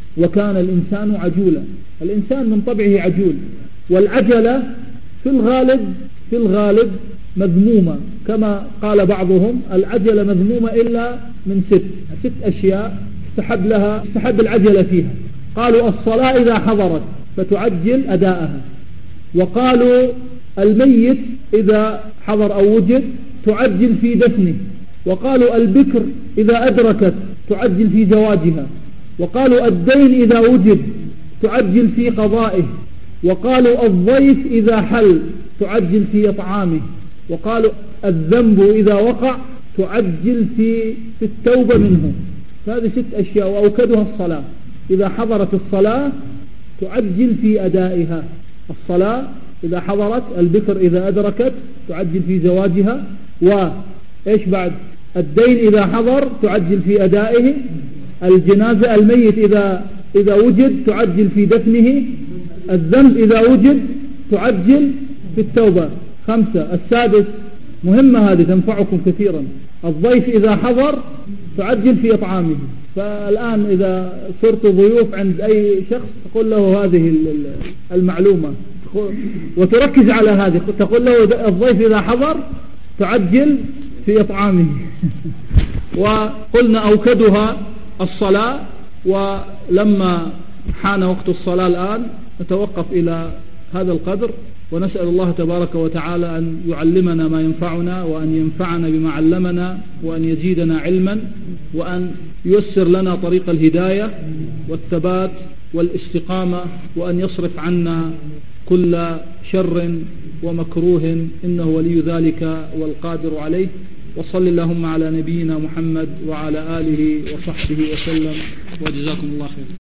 وكان الإنسان عجولا. الإنسان من طبعه عجول، والعجلة في الغالب مذمومة، كما قال بعضهم العجلة مذمومة إلا من 6 أشياء استحب العجلة فيها. قالوا الصلاة إذا حضرت فتعجل أداءها، وقالوا الميت إذا حضر أو وجد تعجل في دفنه، وقالوا البكر إذا أدركت تعجل في زواجها، وقالوا الدين إذا وجد تعجل في قضائه، وقالوا الضيف إذا حل تعجل في إطعامه، وقالوا الذنب إذا وقع تعجل في التوبة منه. هذه 6 أشياء، وأوكدها الصلاة. إذا حضرت الصلاة تعجل في أدائها. الصلاة إذا حضرت، البكر إذا أدركت تعجل في زواجها، وإيش بعد؟ الدين إذا حضر تعجل في أدائه، الجنازة الميت إذا وجد تعجل في دفنه، الذنب إذا وجد تعجل في التوبة. 5. السادس مهمة هذه تنفعكم كثيرا، الضيف إذا حضر تعجل في إطعامه. فالآن إذا صرت ضيوف عند أي شخص تقول له هذه المعلومة وتركز على هذه، تقول له الضيف إذا حضر تعجل في إطعامه. وقلنا أوكدها الصلاة. ولما حان وقت الصلاة الآن نتوقف إلى هذا القدر، ونسأل الله تبارك وتعالى أن يعلمنا ما ينفعنا، وأن ينفعنا بما علمنا، وأن يزيدنا علما، وأن ييسر لنا طريق الهداية والثبات والاستقامة، وأن يصرف عنا كل شر ومكروه، إنه ولي ذلك والقادر عليه. وصل اللهم على نبينا محمد وعلى آله وصحبه وسلم، وجزاكم الله خير.